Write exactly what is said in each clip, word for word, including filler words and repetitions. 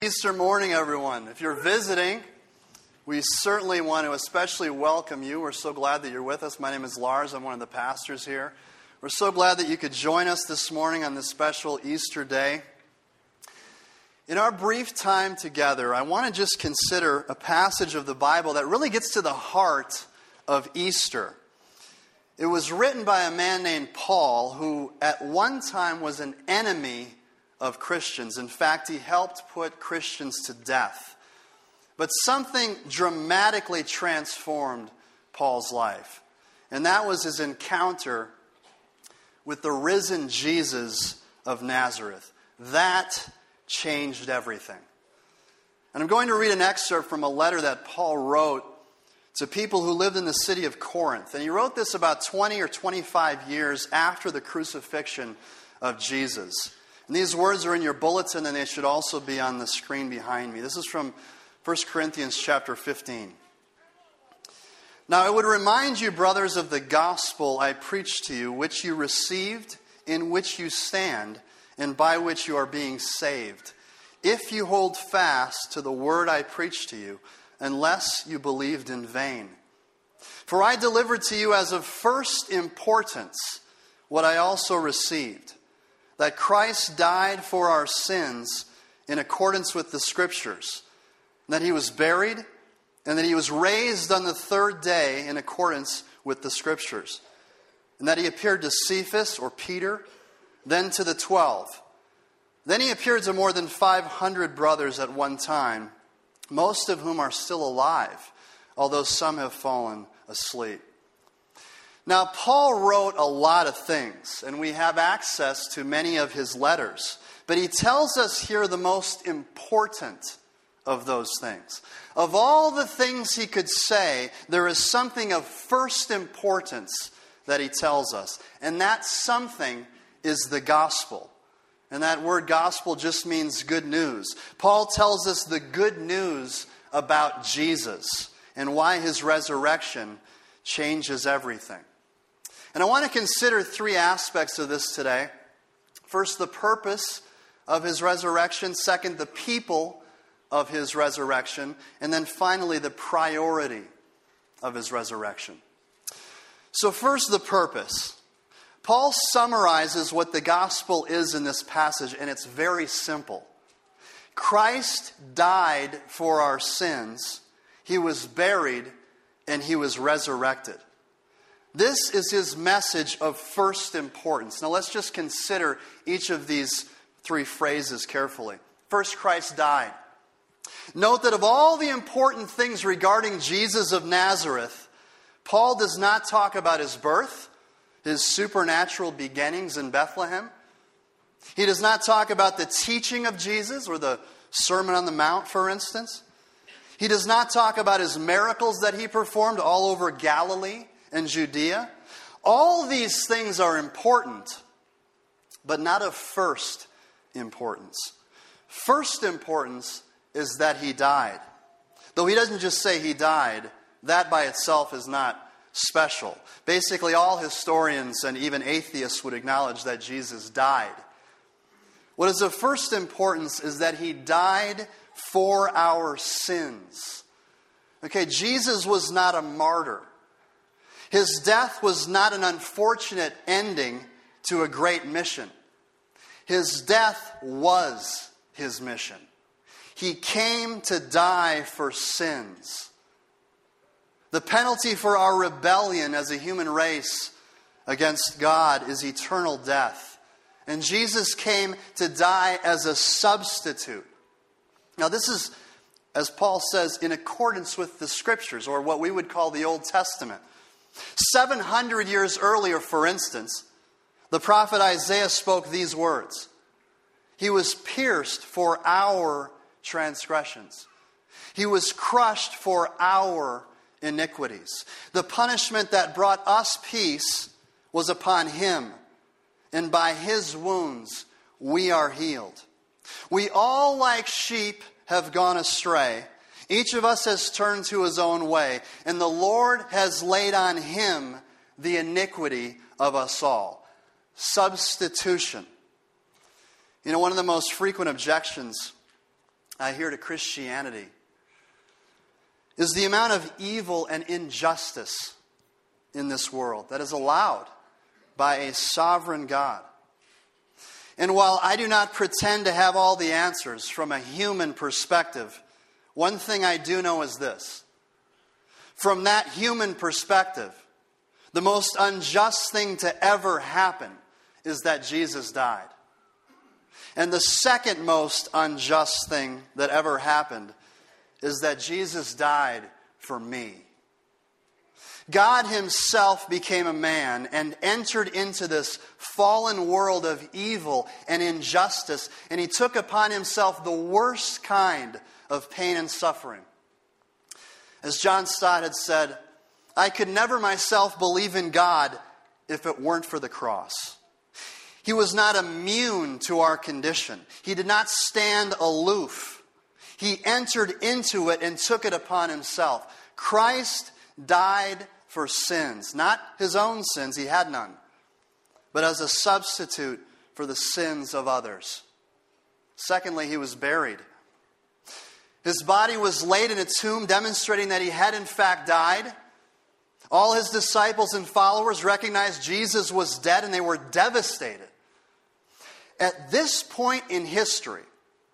Easter morning, everyone. If you're visiting, we certainly want to especially welcome you. We're so glad that you're with us. My name is Lars. I'm one of the pastors here. We're so glad that you could join us this morning on this special Easter day. In our brief time together, I want to just consider a passage of the Bible that really gets to the heart of Easter. It was written by a man named Paul, who at one time was an enemy of Christians. In fact, he helped put Christians to death. But something dramatically transformed Paul's life, and that was his encounter with the risen Jesus of Nazareth. That changed everything. And I'm going to read an excerpt from a letter that Paul wrote to people who lived in the city of Corinth. And he wrote this about twenty or twenty-five years after the crucifixion of Jesus. And these words are in your bulletin, and they should also be on the screen behind me. This is from First Corinthians chapter fifteen. Now I would remind you, brothers, of the gospel I preached to you, which you received, in which you stand, and by which you are being saved, if you hold fast to the word I preached to you, unless you believed in vain. For I delivered to you as of first importance what I also received, that Christ died for our sins in accordance with the Scriptures, that he was buried, and that he was raised on the third day in accordance with the Scriptures, and that he appeared to Cephas, or Peter, then to the twelve. Then he appeared to more than five hundred brothers at one time, most of whom are still alive, although some have fallen asleep. Now, Paul wrote a lot of things, and we have access to many of his letters. But he tells us here the most important of those things. Of all the things he could say, there is something of first importance that he tells us. And that something is the gospel. And that word gospel just means good news. Paul tells us the good news about Jesus and why his resurrection changes everything. And I want to consider three aspects of this today. First, the purpose of his resurrection. Second, the people of his resurrection. And then finally, the priority of his resurrection. So first, the purpose. Paul summarizes what the gospel is in this passage, and it's very simple. Christ died for our sins. He was buried, and he was resurrected. This is his message of first importance. Now let's just consider each of these three phrases carefully. First, Christ died. Note that of all the important things regarding Jesus of Nazareth, Paul does not talk about his birth, his supernatural beginnings in Bethlehem. He does not talk about the teaching of Jesus or the Sermon on the Mount, for instance. He does not talk about his miracles that he performed all over Galilee and Judea. All these things are important, but not of first importance. First importance is that he died. Though he doesn't just say he died, that by itself is not special. Basically, all historians and even atheists would acknowledge that Jesus died. What is of first importance is that he died for our sins. Okay, Jesus was not a martyr. His death was not an unfortunate ending to a great mission. His death was his mission. He came to die for sins. The penalty for our rebellion as a human race against God is eternal death. And Jesus came to die as a substitute. Now this is, as Paul says, in accordance with the Scriptures, or what we would call the Old Testament. seven hundred years earlier, for instance, the prophet Isaiah spoke these words. He was pierced for our transgressions. He was crushed for our iniquities. The punishment that brought us peace was upon him, and by his wounds we are healed. We all, like sheep, have gone astray. Each of us has turned to his own way, and the Lord has laid on him the iniquity of us all. Substitution. You know, one of the most frequent objections here to Christianity is the amount of evil and injustice in this world that is allowed by a sovereign God. And while I do not pretend to have all the answers from a human perspective, one thing I do know is this. From that human perspective, the most unjust thing to ever happen is that Jesus died. And the second most unjust thing that ever happened is that Jesus died for me. God himself became a man and entered into this fallen world of evil and injustice, and he took upon himself the worst kind of pain and suffering. As John Stott had said, I could never myself believe in God if it weren't for the cross. He was not immune to our condition. He did not stand aloof. He entered into it and took it upon himself. Christ died for sins, not his own sins, he had none, but as a substitute for the sins of others. Secondly, he was buried. His body was laid in a tomb, demonstrating that he had in fact died. All his disciples and followers recognized Jesus was dead, and they were devastated. At this point in history,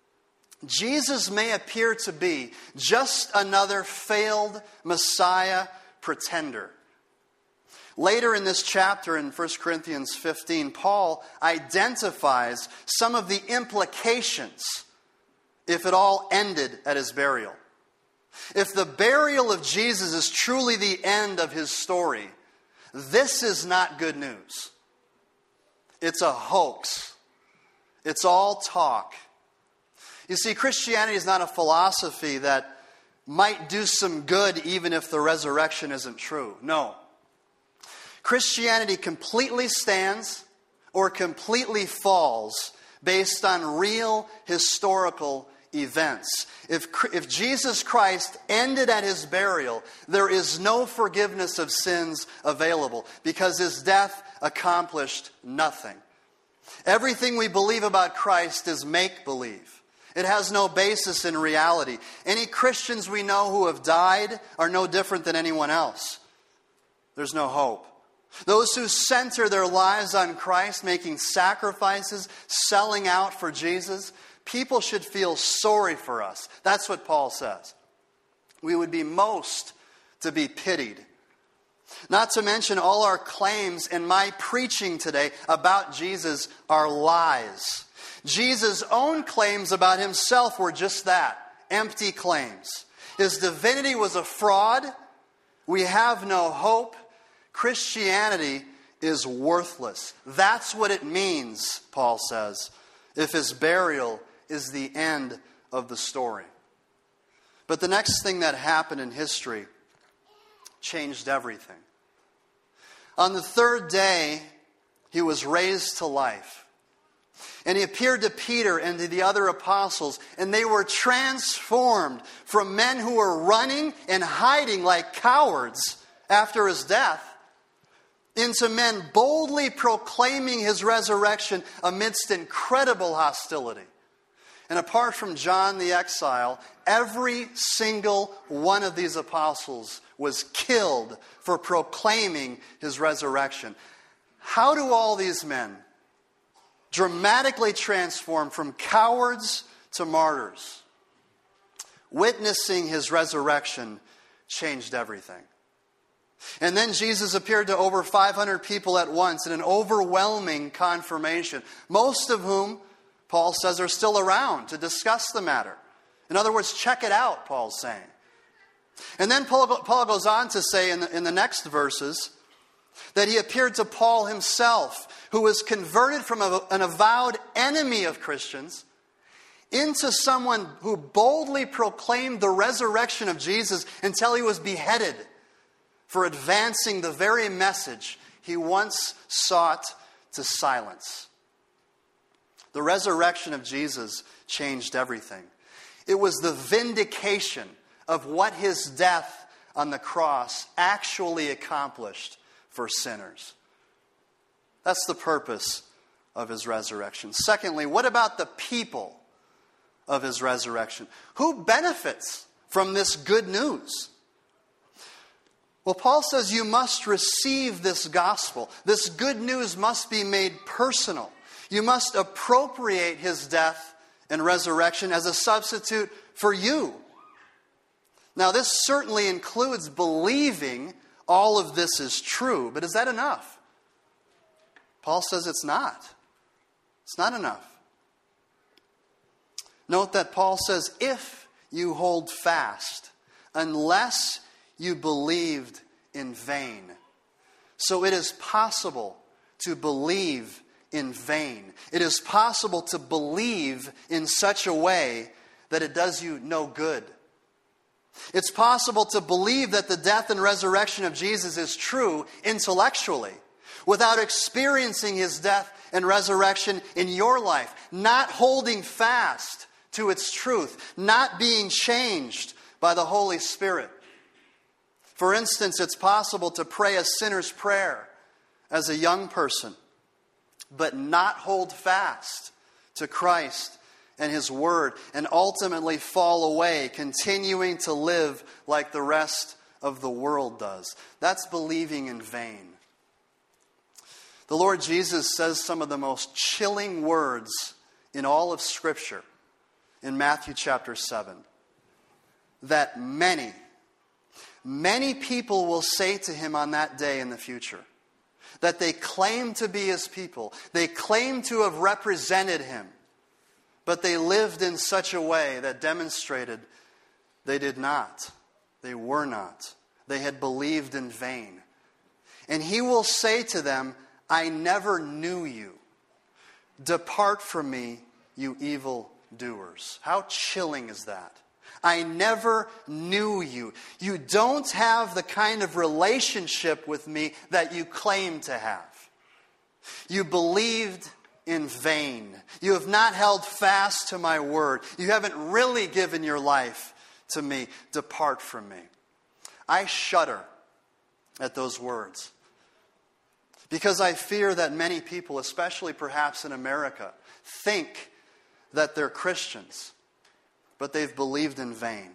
Jesus may appear to be just another failed Messiah pretender. Later in this chapter in First Corinthians fifteen, Paul identifies some of the implications if it all ended at his burial. If the burial of Jesus is truly the end of his story, this is not good news. It's a hoax. It's all talk. You see, Christianity is not a philosophy that might do some good even if the resurrection isn't true. No. Christianity completely stands or completely falls based on real historical events. If, if Jesus Christ ended at his burial, there is no forgiveness of sins available because his death accomplished nothing. Everything we believe about Christ is make-believe. It has no basis in reality. Any Christians we know who have died are no different than anyone else. There's no hope. Those who center their lives on Christ, making sacrifices, selling out for Jesus, people should feel sorry for us. That's what Paul says. We would be most to be pitied. Not to mention all our claims and my preaching today about Jesus are lies. Jesus' own claims about himself were just that, empty claims. His divinity was a fraud. We have no hope. Christianity is worthless. That's what it means, Paul says, if his burial is the end of the story. But the next thing that happened in history changed everything. On the third day, he was raised to life. And he appeared to Peter and to the other apostles, and they were transformed from men who were running and hiding like cowards after his death into men boldly proclaiming his resurrection amidst incredible hostility. And apart from John the exile, every single one of these apostles was killed for proclaiming his resurrection. How do all these men dramatically transform from cowards to martyrs? Witnessing his resurrection changed everything. And then Jesus appeared to over five hundred people at once in an overwhelming confirmation, most of whom, Paul says, are still around to discuss the matter. In other words, check it out, Paul's saying. And then Paul, Paul goes on to say in the, in the next verses that he appeared to Paul himself, who was converted from a, an avowed enemy of Christians into someone who boldly proclaimed the resurrection of Jesus until he was beheaded for advancing the very message he once sought to silence. The resurrection of Jesus changed everything. It was the vindication of what his death on the cross actually accomplished for sinners. That's the purpose of his resurrection. Secondly, what about the people of his resurrection. Who benefits from this good news? Well, Paul says you must receive this gospel. This good news must be made personal. You must appropriate his death and resurrection as a substitute for you. Now, this certainly includes believing all of this is true, but is that enough? Paul says it's not. It's not enough. Note that Paul says, if you hold fast, unless you believed in vain. So it is possible to believe in vain. It is possible to believe in such a way that it does you no good. It's possible to believe that the death and resurrection of Jesus is true intellectually, without experiencing his death and resurrection in your life, not holding fast to its truth, not being changed by the Holy Spirit. For instance, it's possible to pray a sinner's prayer as a young person, but not hold fast to Christ and his word, and ultimately fall away, continuing to live like the rest of the world does. That's believing in vain. The Lord Jesus says some of the most chilling words in all of Scripture in Matthew chapter seven. That many, many people will say to him on that day in the future that they claim to be his people. They claim to have represented him, but they lived in such a way that demonstrated they did not. They were not. They had believed in vain. And he will say to them, I never knew you. Depart from me, you evil doers. How chilling is that? I never knew you. You don't have the kind of relationship with me that you claim to have. You believed in vain. You have not held fast to my word. You haven't really given your life to me. Depart from me. I shudder at those words, because I fear that many people, especially perhaps in America, think that they're Christians, but they've believed in vain.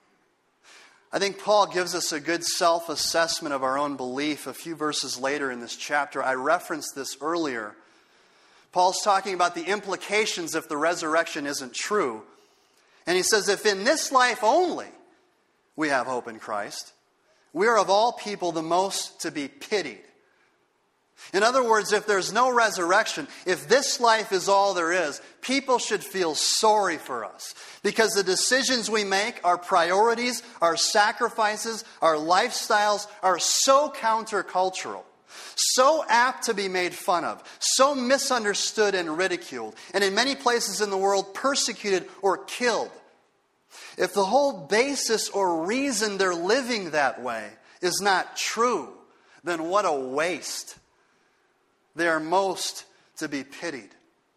I think Paul gives us a good self-assessment of our own belief a few verses later in this chapter. I referenced this earlier. Paul's talking about the implications if the resurrection isn't true. And he says, if in this life only we have hope in Christ, we are of all people the most to be pitied. In other words, if there's no resurrection, if this life is all there is, people should feel sorry for us. Because the decisions we make, our priorities, our sacrifices, our lifestyles are so countercultural, so apt to be made fun of, so misunderstood and ridiculed, and in many places in the world persecuted or killed. If the whole basis or reason they're living that way is not true, then what a waste. They are most to be pitied.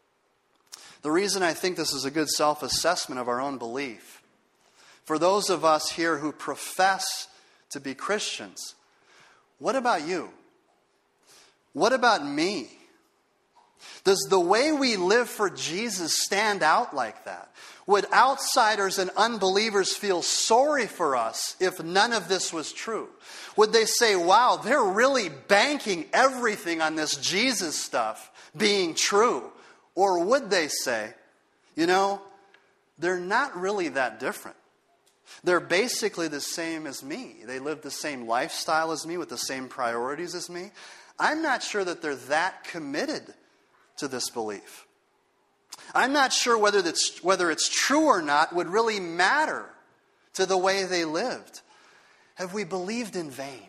The reason I think this is a good self-assessment of our own belief, for those of us here who profess to be Christians, what about you? What about me? Does the way we live for Jesus stand out like that? Would outsiders and unbelievers feel sorry for us if none of this was true? Would they say, wow, they're really banking everything on this Jesus stuff being true? Or would they say, you know, they're not really that different. They're basically the same as me. They live the same lifestyle as me with the same priorities as me. I'm not sure that they're that committed to this belief. I'm not sure whether it's, whether it's true or not would really matter to the way they lived. Have we believed in vain?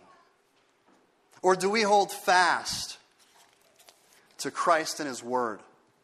Or do we hold fast to Christ and his word?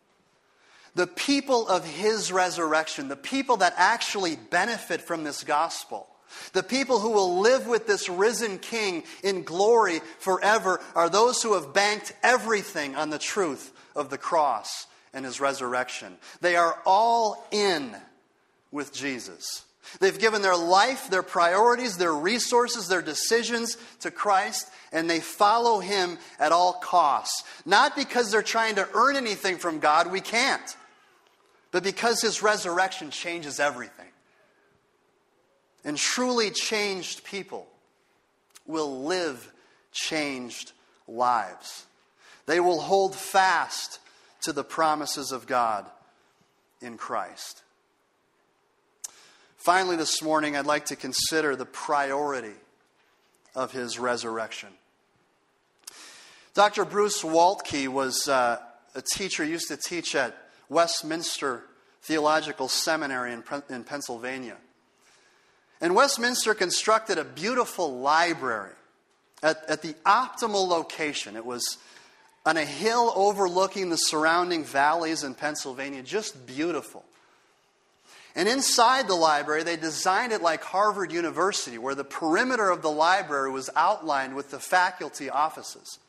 The people of his resurrection, the people that actually benefit from this gospel, the people who will live with this risen King in glory forever, are those who have banked everything on the truth of the cross and his resurrection. They are all in with Jesus. They've given their life, their priorities, their resources, their decisions to Christ, and they follow him at all costs. Not because they're trying to earn anything from God, we can't, but because his resurrection changes everything. And truly changed people will live changed lives. They will hold fast to the promises of God in Christ. Finally, this morning, I'd like to consider the priority of his resurrection. Doctor Bruce Waltke was uh, a teacher, used to teach at Westminster Theological Seminary in, in Pennsylvania. And Westminster constructed a beautiful library at, at the optimal location. It was on a hill overlooking the surrounding valleys in Pennsylvania, just beautiful. And inside the library, they designed it like Harvard University, where the perimeter of the library was outlined with the faculty offices.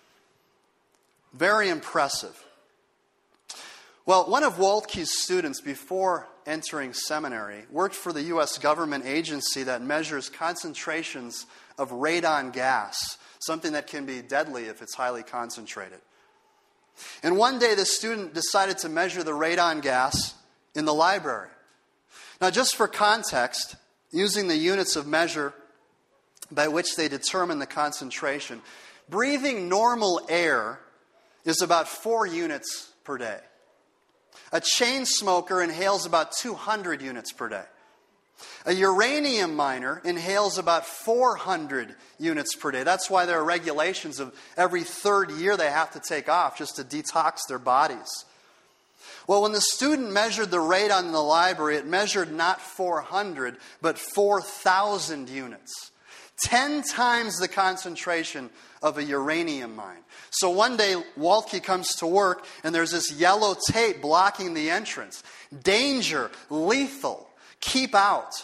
Very impressive. Well, one of Waltke's students, before entering seminary, worked for the U S government agency that measures concentrations of radon gas, something that can be deadly if it's highly concentrated. And one day, the student decided to measure the radon gas in the library. Now, just for context, using the units of measure by which they determine the concentration, breathing normal air is about four units per day. A chain smoker inhales about two hundred units per day. A uranium miner inhales about four hundred units per day. That's why there are regulations of every third year they have to take off just to detox their bodies. Well, when the student measured the radon in the library, it measured not four hundred, but four thousand units. Ten times the concentration of a uranium mine. So one day, Waltke comes to work, and there's this yellow tape blocking the entrance. Danger, lethal, keep out.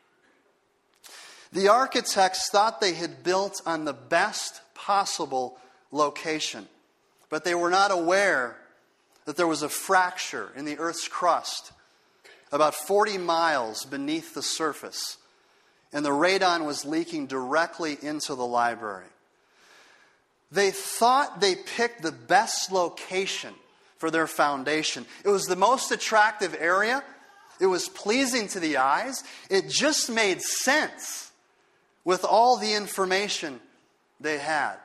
The architects thought they had built on the best possible location, but they were not aware that there was a fracture in the Earth's crust about forty miles beneath the surface, and the radon was leaking directly into the library. They thought they picked the best location for their foundation. It was the most attractive area. It was pleasing to the eyes. It just made sense with all the information they had.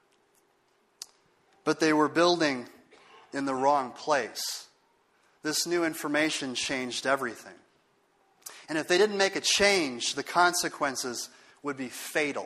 But they were building in the wrong place. This new information changed everything. And if they didn't make a change, the consequences would be fatal.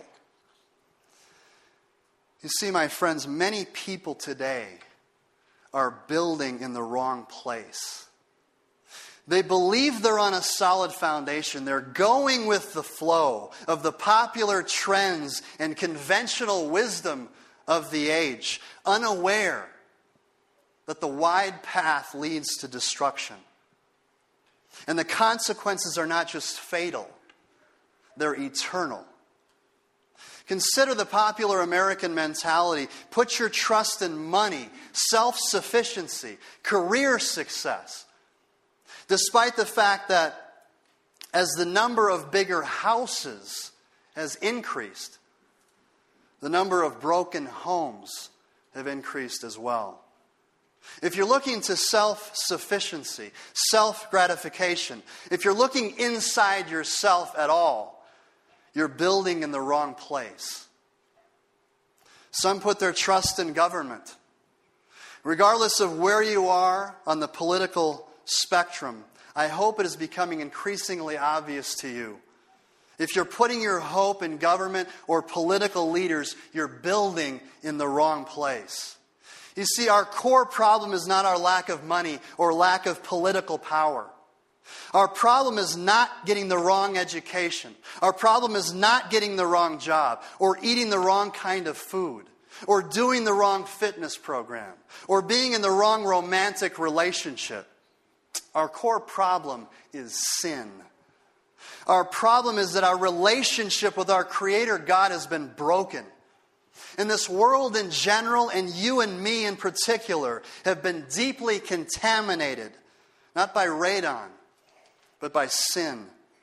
You see, my friends, many people today are building in the wrong place. They believe they're on a solid foundation. They're going with the flow of the popular trends and conventional wisdom of the age, unaware that the wide path leads to destruction. And the consequences are not just fatal, they're eternal. Consider the popular American mentality. Put your trust in money, self-sufficiency, career success. Despite the fact that as the number of bigger houses has increased, the number of broken homes have increased as well. If you're looking to self-sufficiency, self-gratification, if you're looking inside yourself at all, you're building in the wrong place. Some put their trust in government. Regardless of where you are on the political spectrum, I hope it is becoming increasingly obvious to you. If you're putting your hope in government or political leaders, you're building in the wrong place. You see, our core problem is not our lack of money or lack of political power. Our problem is not getting the wrong education. Our problem is not getting the wrong job or eating the wrong kind of food or doing the wrong fitness program or being in the wrong romantic relationship. Our core problem is sin. Our problem is that our relationship with our Creator God has been broken. And this world in general, and you and me in particular, have been deeply contaminated, not by radon, but by sin.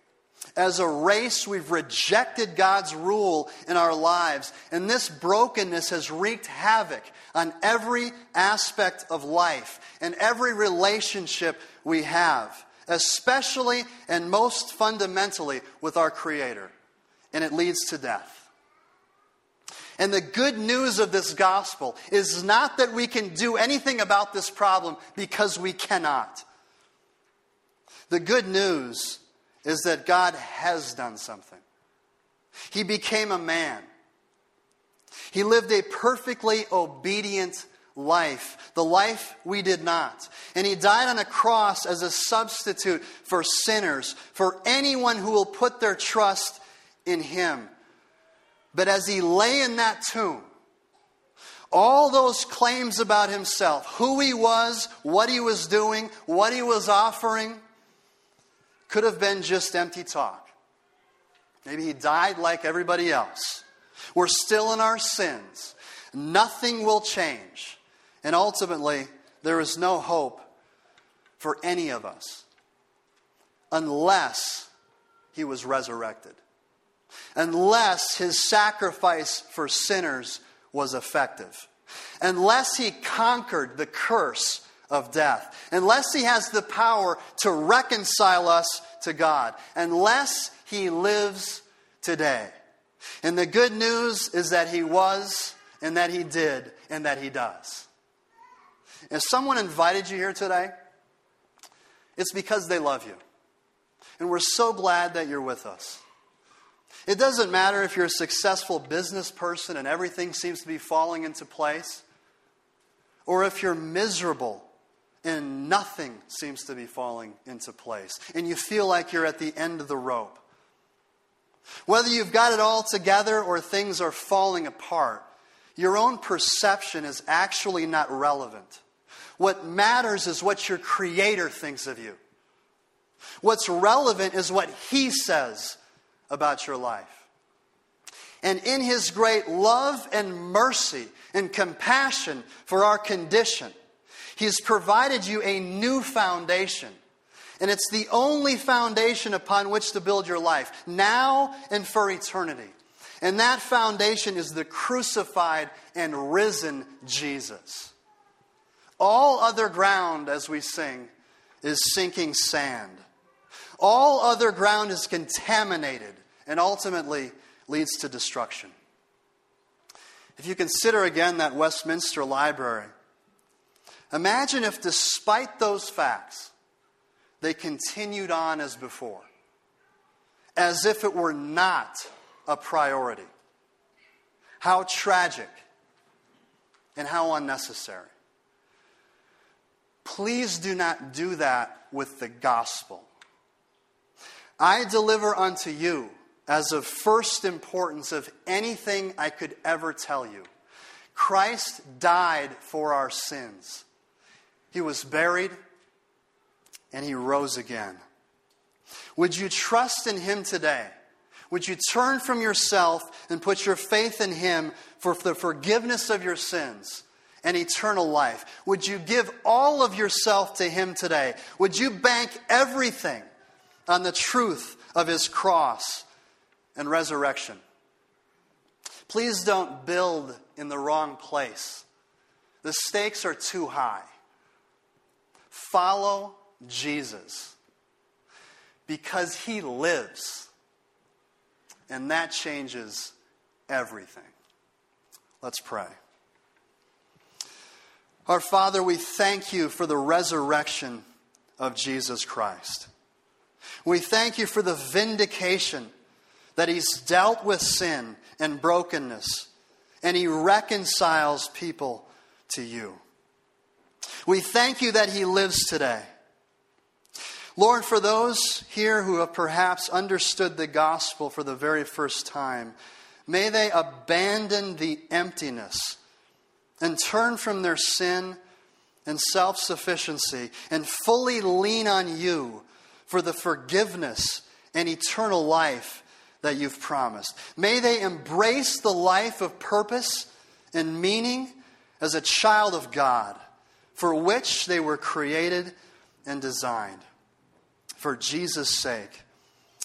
As a race, we've rejected God's rule in our lives, and this brokenness has wreaked havoc on every aspect of life and every relationship we have, especially and most fundamentally with our Creator, and it leads to death. And the good news of this gospel is not that we can do anything about this problem, because we cannot. The good news is that God has done something. He became a man. He lived a perfectly obedient life, the life we did not. And He died on a cross as a substitute for sinners, for anyone who will put their trust in Him. But as He lay in that tomb, all those claims about Himself, who He was, what He was doing, what He was offering, could have been just empty talk. Maybe He died like everybody else. We're still in our sins. Nothing will change. And ultimately, there is no hope for any of us unless He was resurrected. Unless His sacrifice for sinners was effective. Unless He conquered the curse of death. Unless He has the power to reconcile us to God. Unless He lives today. And the good news is that He was, and that He did, and that He does. If someone invited you here today, it's because they love you. And we're so glad that you're with us. It doesn't matter if you're a successful business person and everything seems to be falling into place, or if you're miserable and nothing seems to be falling into place, and you feel like you're at the end of the rope. Whether you've got it all together or things are falling apart, your own perception is actually not relevant. What matters is what your Creator thinks of you. What's relevant is what He says about your life. And in His great love and mercy and compassion for our condition, He's provided you a new foundation. And it's the only foundation upon which to build your life, now and for eternity. And that foundation is the crucified and risen Jesus. All other ground, as we sing, is sinking sand. All other ground is contaminated and ultimately leads to destruction. If you consider again that Westminster Library, imagine if despite those facts, they continued on as before, as if it were not a priority. How tragic and how unnecessary. Please do not do that with the gospel. I deliver unto you, as of first importance of anything I could ever tell you, Christ died for our sins. He was buried, and He rose again. Would you trust in Him today? Would you turn from yourself and put your faith in Him for the forgiveness of your sins and eternal life? Would you give all of yourself to Him today? Would you bank everything on the truth of His cross and resurrection? Please don't build in the wrong place. The stakes are too high. Follow Jesus, because He lives, and that changes everything. Let's pray. Our Father, we thank You for the resurrection of Jesus Christ. We thank You for the vindication that He's dealt with sin and brokenness, and He reconciles people to You. We thank You that He lives today. Lord, for those here who have perhaps understood the gospel for the very first time, may they abandon the emptiness and turn from their sin and self-sufficiency and fully lean on You for the forgiveness and eternal life that You've promised. May they embrace the life of purpose and meaning as a child of God, for which they were created and designed. For Jesus' sake,